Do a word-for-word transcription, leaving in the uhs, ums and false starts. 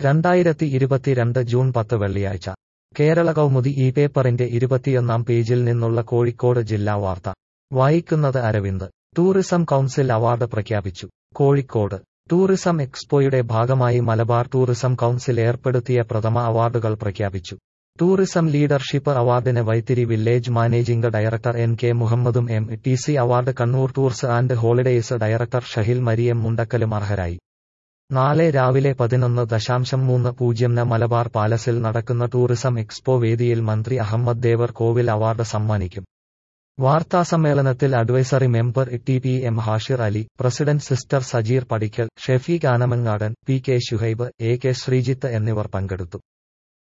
രണ്ടായിരത്തി ഇരുപത്തിരണ്ട് ജൂൺ പത്ത് വെള്ളിയാഴ്ച കേരള കൗമുദി ഈ പേപ്പറിന്റെ ഇരുപത്തിയൊന്നാം പേജിൽ നിന്നുള്ള കോഴിക്കോട് ജില്ലാ വാർത്ത വായിക്കുന്നത് അരവിന്ദ്. ടൂറിസം കൗൺസിൽ അവാർഡ് പ്രഖ്യാപിച്ചു. കോഴിക്കോട് ടൂറിസം എക്സ്പോയുടെ ഭാഗമായി മലബാർ ടൂറിസം കൗൺസിൽ ഏർപ്പെടുത്തിയ പ്രഥമ അവാർഡുകൾ പ്രഖ്യാപിച്ചു. ടൂറിസം ലീഡർഷിപ്പ് അവാർഡിന് Vythiri village managing director N K മുഹമ്മദും M T C award Kannur tours and holidays director Shahil Mariyam മുണ്ടക്കലും അർഹരായി. നാളെ രാവിലെ പതിനൊന്ന് ദശാംശം മൂന്ന് പൂജ്യംന് മലബാർ പാലസിൽ നടക്കുന്ന ടൂറിസം എക്സ്പോ വേദിയിൽ മന്ത്രി അഹമ്മദ് ദേവർ കോവിൽ അവാർഡ് സമ്മാനിക്കും. വാർത്താസമ്മേളനത്തിൽ advisory member T P M Hashir Ali, president sister Sajeer Padikkal, Shefeeq Anamangadan, P K Shuhaib, A K Sreejith എന്നിവർ പങ്കെടുത്തു.